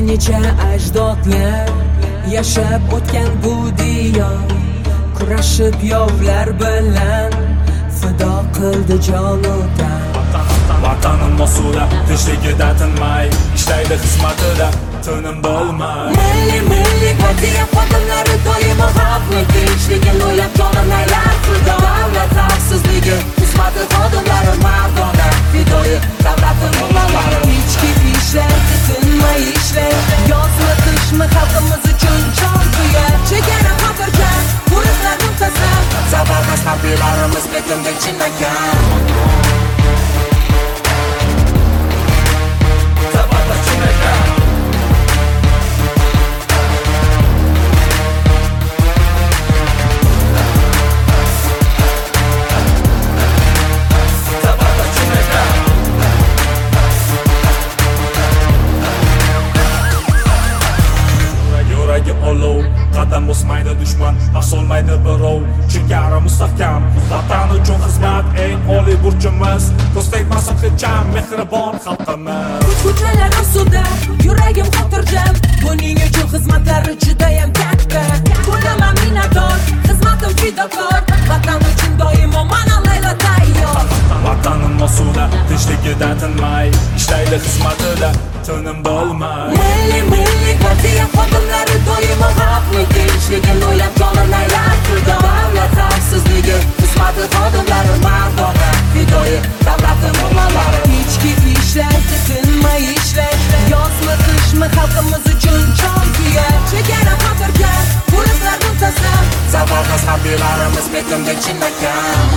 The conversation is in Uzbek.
necha ajdodlar yashab o'tgan bu diyor, kurashib yovlar bilan fido qildi jonidan. Vatanim mas'ula, tinchligida tinmay ishlaydi xizmatida, tinim bilmay. Milliy gvardiya xodimlari doimo xalqning tinchligini o'ylab jonini aylar fido. Davlat xavfsizligi xizmati xodimlari mardona fidoyi davlatim ularlari. Ichki ishlar tinmay ishlaydi, yozmi qishmi xalqimiz uchun jon kuyar. Chegara xotirjam, poyezdlar muntazam, safarmas harbiylarimiz betimda chinakam. Olov, qadam bosmaydi dushman, asolmaydi birov. Chegara mustahkam, vatan uchun xizmat eng oliy burchimiz. Ko'z tegmasin hecham mehribon xalqimiz. Ko'chalar ustida yuragim xotirjam, buning uchun xizmatlari judayam katta. Bo'laman minnatdor, xizmatim fidokor, vatan uchun doimo mana layla tayyor. Vatanim mas'ula, tinchligida tinmay ishlaydi xizmatida, tinim bilmay. Milliy gvardiya xodimlari doimo xalqning tinchligini o'ylab jonini aylar fido. Davlat xavfsizligi xizmati xodimlari mardona fidoyi davlatim ularlari. Ichki ishlar tinmay ishlaydi, yozmi qishmi xalqimiz uchun jon kuyar. Chegara xotirjam, poyezdlar muntazam, safarmas harbiylarimiz betimda chinakam.